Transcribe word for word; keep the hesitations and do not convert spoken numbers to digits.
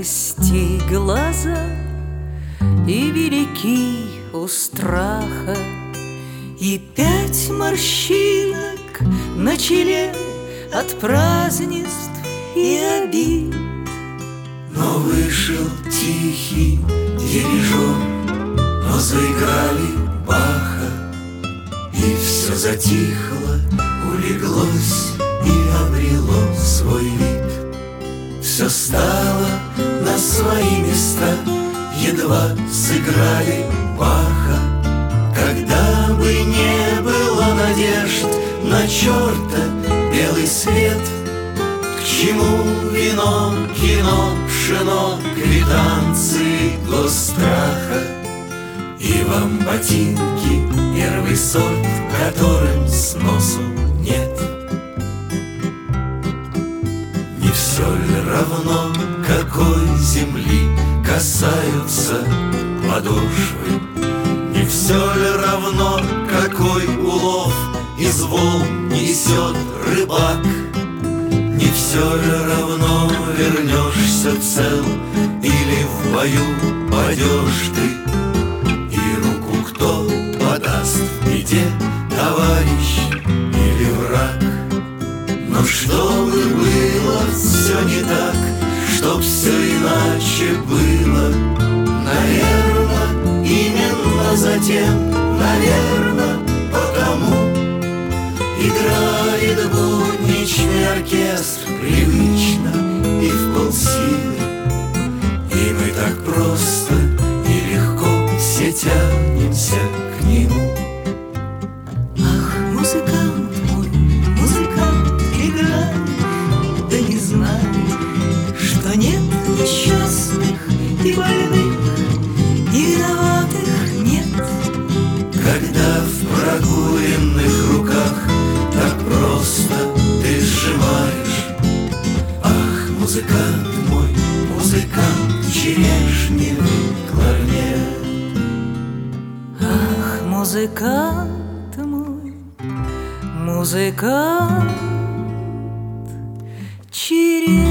радости глаза и велики у страха, и пять морщинок на челе от празднеств и обид. Но вышел тихий дирижер, но заиграли Баха, и все затихло, улеглось и обрело свой вид. Все стало на свои места, едва сыграли Баха. Когда бы не было надежд на черта белый свет, к чему вино, кино, пшено, квитанции госстраха? И вам ботинки первый сорт, которым сносу нет. Не все ли равно, какой земли касаются подошвы? Не все ли равно, какой улов из волн несет рыбак? Не все ли равно, вернешься цел или в бою падешь ты? И руку кто подаст в беде, товарищ или враг? Но чтобы было все не так, чтоб все иначе было, наверно, именно затем, наверно, потому играет будничный оркестр привычно и в полсилы. И мы так просто и легко все тянемся к нему. Ах, музыкант мой, музыкант, играй, да не знай, что нет несчастных и больных, и виноватых нет. Когда в прогуленных руках так просто ты сжимаешь, ах, музыкант мой, музыкант, черешневый кларнет. Ах, музыкант мой, музыкант, черешневый